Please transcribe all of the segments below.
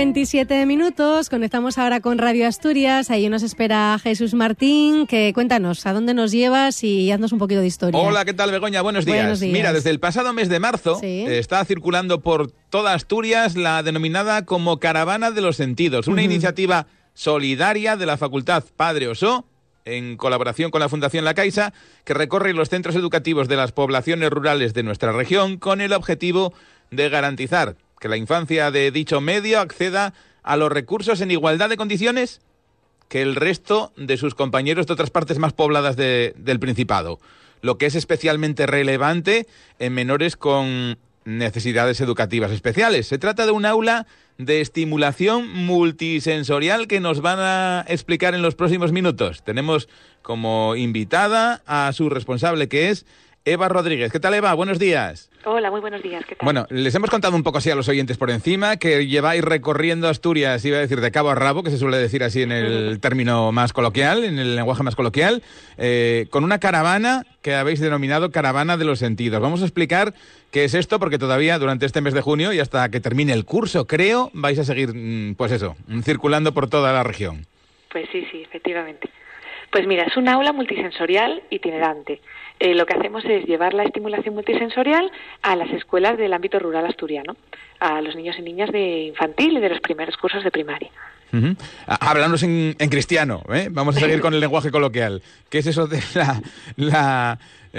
8:27. Conectamos ahora con Radio Asturias. Allí nos espera Jesús Martín. Cuéntanos, ¿a dónde nos llevas? Y haznos un poquito de historia. Hola, ¿qué tal, Begoña? Buenos días. Buenos días. Mira, desde el pasado mes de marzo está circulando por toda Asturias la denominada como Caravana de los Sentidos, una iniciativa solidaria de la Facultad Padre Osó, en colaboración con la Fundación La Caixa, que recorre los centros educativos de las poblaciones rurales de nuestra región con el objetivo de garantizar que la infancia de dicho medio acceda a los recursos en igualdad de condiciones que el resto de sus compañeros de otras partes más pobladas del Principado, lo que es especialmente relevante en menores con necesidades educativas especiales. Se trata de un aula de estimulación multisensorial que nos van a explicar en los próximos minutos. Tenemos como invitada a su responsable, que es Eva Rodríguez. ¿Qué tal, Eva? Buenos días. Hola, muy buenos días. ¿Qué tal? Bueno, les hemos contado un poco así a los oyentes por encima que lleváis recorriendo Asturias, iba a decir de cabo a rabo, que se suele decir así en el término más coloquial, en el lenguaje más coloquial, con una caravana que habéis denominado Caravana de los Sentidos. Vamos a explicar qué es esto, porque todavía durante este mes de junio y hasta que termine el curso, creo, vais a seguir, pues eso, circulando por toda la región. Pues sí, efectivamente. Pues mira, es un aula multisensorial itinerante. Lo que hacemos es llevar la estimulación multisensorial a las escuelas del ámbito rural asturiano, a los niños y niñas de infantil y de los primeros cursos de primaria. Háblanos en cristiano, ¿eh? Vamos a seguir con el lenguaje coloquial. ¿Qué es eso de la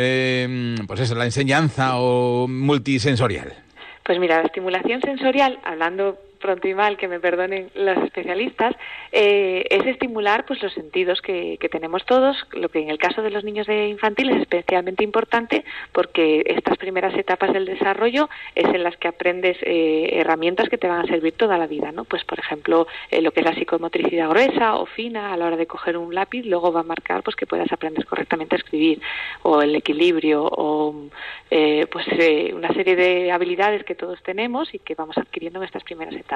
enseñanza o multisensorial? Pues mira, la estimulación sensorial, hablando pronto y mal, que me perdonen los especialistas, es estimular pues los sentidos que tenemos todos, lo que en el caso de los niños de infantil es especialmente importante porque estas primeras etapas del desarrollo es en las que aprendes herramientas que te van a servir toda la vida, ¿no? Pues por ejemplo, lo que es la psicomotricidad gruesa o fina a la hora de coger un lápiz, luego va a marcar pues que puedas aprender correctamente a escribir, o el equilibrio, o una serie de habilidades que todos tenemos y que vamos adquiriendo en estas primeras etapas.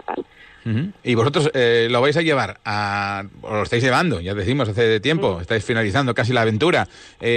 Y vosotros lo vais a llevar o lo estáis llevando, ya decimos, hace tiempo, estáis finalizando casi la aventura,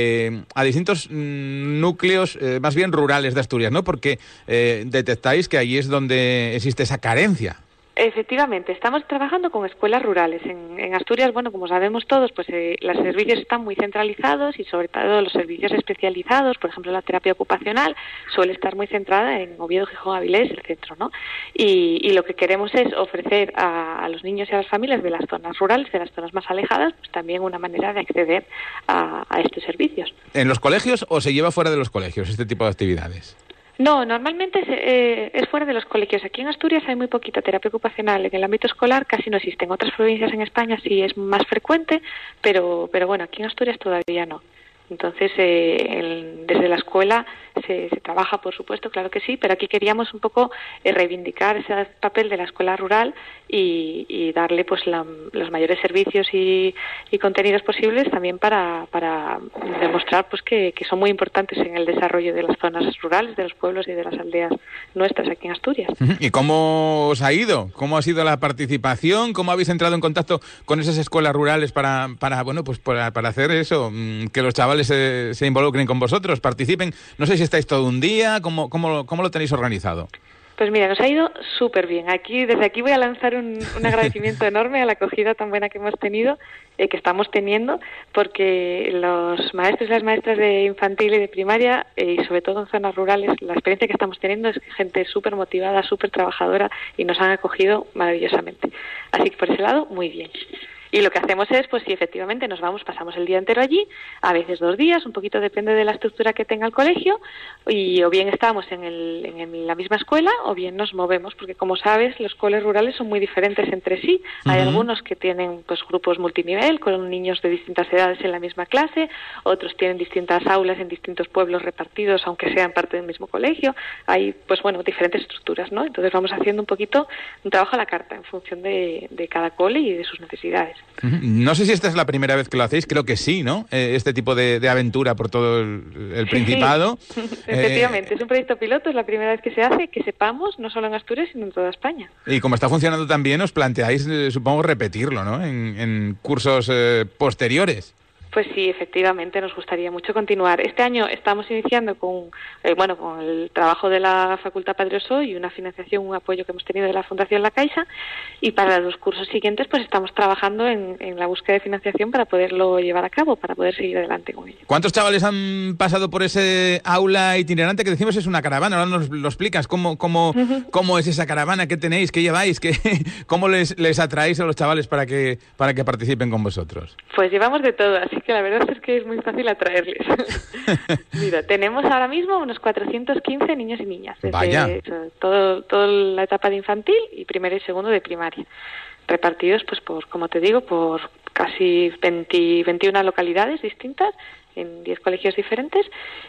a distintos núcleos más bien rurales de Asturias, ¿no? Porque detectáis que allí es donde existe esa carencia. Efectivamente, estamos trabajando con escuelas rurales. En Asturias, bueno, como sabemos todos, pues los servicios están muy centralizados y sobre todo los servicios especializados, por ejemplo, la terapia ocupacional suele estar muy centrada en Oviedo, Gijón, Avilés, el centro, ¿no? Y lo que queremos es ofrecer a los niños y a las familias de las zonas rurales, de las zonas más alejadas, pues también una manera de acceder a estos servicios. ¿En los colegios o se lleva fuera de los colegios este tipo de actividades? No, normalmente es fuera de los colegios. Aquí en Asturias hay muy poquita terapia ocupacional. En el ámbito escolar casi no existe. En otras provincias en España sí es más frecuente, pero bueno, aquí en Asturias todavía no. Entonces, desde la escuela se trabaja, por supuesto, claro que sí, pero aquí queríamos un poco reivindicar ese papel de la escuela rural y darle pues los mayores servicios y contenidos posibles también para demostrar pues que son muy importantes en el desarrollo de las zonas rurales, de los pueblos y de las aldeas nuestras aquí en Asturias. ¿Y cómo os ha ido? ¿Cómo ha sido la participación? ¿Cómo habéis entrado en contacto con esas escuelas rurales para hacer eso, que los chavales se involucren con vosotros, participen? No sé si estáis todo un día, ¿cómo lo tenéis organizado? Pues mira, nos ha ido súper bien. Desde aquí voy a lanzar un agradecimiento enorme a la acogida tan buena que hemos tenido, que estamos teniendo, porque los maestros y las maestras de infantil y de primaria, y sobre todo en zonas rurales, la experiencia que estamos teniendo es gente súper motivada, súper trabajadora, y nos han acogido maravillosamente. Así que por ese lado, muy bien. Y lo que hacemos es, pues sí, efectivamente, pasamos el día entero allí, a veces 2 días, un poquito depende de la estructura que tenga el colegio, y o bien estamos en la misma escuela, o bien nos movemos, porque como sabes, los coles rurales son muy diferentes entre sí. Hay algunos que tienen pues grupos multinivel, con niños de distintas edades en la misma clase, otros tienen distintas aulas en distintos pueblos repartidos, aunque sean parte del mismo colegio. Hay, pues bueno, diferentes estructuras, ¿no? Entonces vamos haciendo un poquito un trabajo a la carta, en función de cada cole y de sus necesidades. No sé si esta es la primera vez que lo hacéis, creo que sí, ¿no? Este tipo de aventura por todo el Principado. Sí. Efectivamente, es un proyecto piloto, es la primera vez que se hace, que sepamos, no solo en Asturias, sino en toda España. Y como está funcionando tan bien, os planteáis, supongo, repetirlo, ¿no? En cursos posteriores. Pues sí, efectivamente, nos gustaría mucho continuar. Este año estamos iniciando con el trabajo de la Facultad Padre Osó y una financiación, un apoyo que hemos tenido de la Fundación La Caixa, y para los cursos siguientes pues estamos trabajando en la búsqueda de financiación para poderlo llevar a cabo, para poder seguir adelante con ello. ¿Cuántos chavales han pasado por ese aula itinerante que decimos es una caravana? Ahora nos lo explicas, ¿cómo es esa caravana? ¿Qué tenéis? ¿Qué lleváis? ¿Cómo les atraéis a los chavales para que participen con vosotros? Pues llevamos de todo, así que la verdad es que es muy fácil atraerles. Mira, tenemos ahora mismo unos 415 niños y niñas, desde toda la etapa de infantil y primero y segundo de primaria, repartidos pues como te digo, por casi 21 localidades distintas, en 10 colegios diferentes,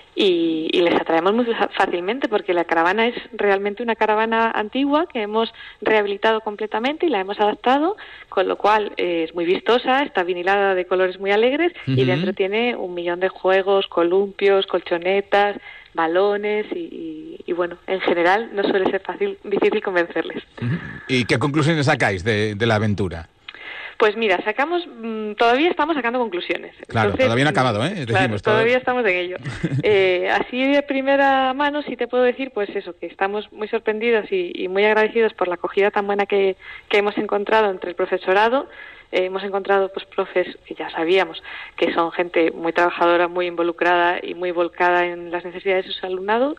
y les atraemos muy fácilmente porque la caravana es realmente una caravana antigua que hemos rehabilitado completamente y la hemos adaptado, con lo cual es muy vistosa, está vinilada de colores muy alegres y dentro tiene 1 millón de juegos, columpios, colchonetas, balones y bueno, en general no suele ser difícil convencerles. ¿Y qué conclusiones sacáis de la aventura? Pues mira, todavía estamos sacando conclusiones. Claro, entonces, todavía no ha acabado, ¿eh? Claro, todavía estamos en ello. Así de primera mano sí te puedo decir, pues eso, que estamos muy sorprendidos y muy agradecidos por la acogida tan buena que hemos encontrado entre el profesorado. Hemos encontrado pues profes que ya sabíamos que son gente muy trabajadora, muy involucrada y muy volcada en las necesidades de su alumnado,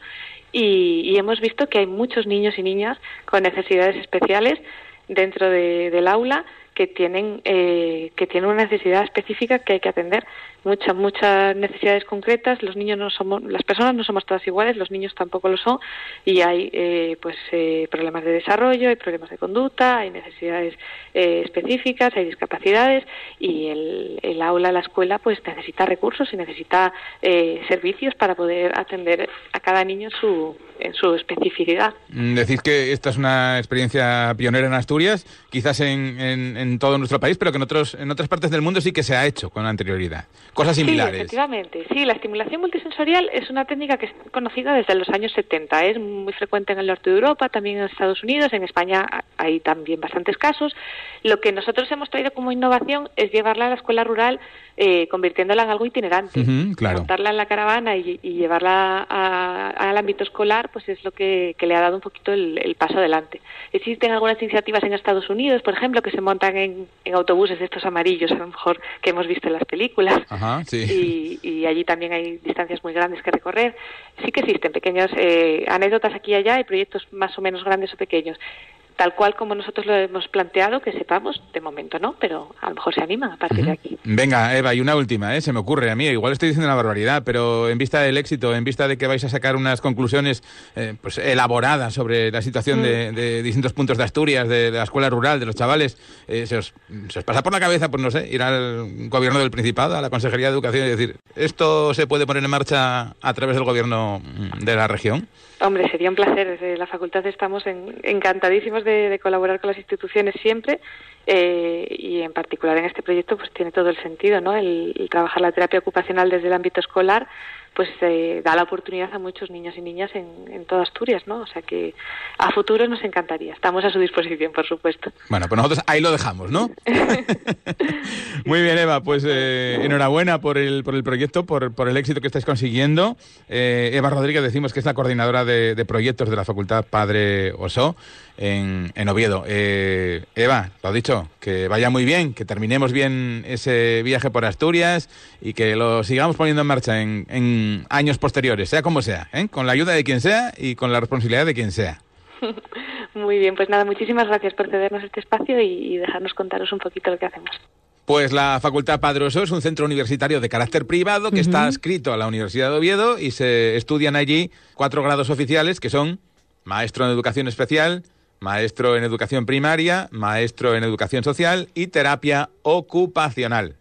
y hemos visto que hay muchos niños y niñas con necesidades especiales dentro del aula que tienen una necesidad específica que hay que atender. Muchas necesidades concretas. Las personas no somos todas iguales, los niños tampoco lo son, y hay problemas de desarrollo, hay problemas de conducta, hay necesidades específicas, hay discapacidades, y el aula, la escuela, pues necesita recursos y necesita servicios para poder atender a cada niño en su especificidad. Decís que esta es una experiencia pionera en Asturias, quizás en todo nuestro país, pero que en otras partes del mundo sí que se ha hecho con anterioridad. Cosas similares. Sí, efectivamente. Sí, la estimulación multisensorial es una técnica que es conocida desde los años 70. Es muy frecuente en el norte de Europa, también en Estados Unidos, en España hay también bastantes casos. Lo que nosotros hemos traído como innovación es llevarla a la escuela rural, convirtiéndola en algo itinerante. Claro. Montarla en la caravana y llevarla al ámbito escolar, pues es lo que le ha dado un poquito el paso adelante. Existen algunas iniciativas en Estados Unidos, por ejemplo, que se montan en autobuses de estos amarillos, a lo mejor que hemos visto en las películas. Ajá, sí. Y allí también hay distancias muy grandes que recorrer. Sí que existen pequeñas anécdotas aquí y allá, hay proyectos más o menos grandes o pequeños. Tal cual como nosotros lo hemos planteado, que sepamos, de momento no, pero a lo mejor se animan a partir de aquí. Venga, Eva, y una última, se me ocurre a mí, igual estoy diciendo una barbaridad, pero en vista del éxito, en vista de que vais a sacar unas conclusiones pues elaboradas sobre la situación de distintos puntos de Asturias, de la escuela rural, de los chavales, ¿se os pasa por la cabeza, pues no sé, ir al gobierno del Principado, a la Consejería de Educación y decir, ¿esto se puede poner en marcha a través del gobierno de la región? Hombre, sería un placer. Desde la facultad estamos encantadísimos de colaborar con las instituciones siempre, y en particular en este proyecto pues tiene todo el sentido, ¿no? El trabajar la terapia ocupacional desde el ámbito escolar pues da la oportunidad a muchos niños y niñas en toda Asturias, ¿no? O sea que a futuro nos encantaría. Estamos a su disposición, por supuesto. Bueno, pues nosotros ahí lo dejamos, ¿no? Muy bien, Eva, pues enhorabuena por el proyecto, por el éxito que estáis consiguiendo. Eva Rodríguez, decimos que es la coordinadora de proyectos de la Facultad Padre Osó en Oviedo. Eva, lo dicho, que vaya muy bien, que terminemos bien ese viaje por Asturias y que lo sigamos poniendo en marcha en años posteriores, sea como sea, con la ayuda de quien sea y con la responsabilidad de quien sea. Muy bien, pues nada, muchísimas gracias por cedernos este espacio y dejarnos contaros un poquito lo que hacemos. Pues la Facultad Padre Osó es un centro universitario de carácter privado que está adscrito a la Universidad de Oviedo y se estudian allí 4 grados oficiales que son maestro en educación especial, maestro en educación primaria, maestro en educación social y terapia ocupacional.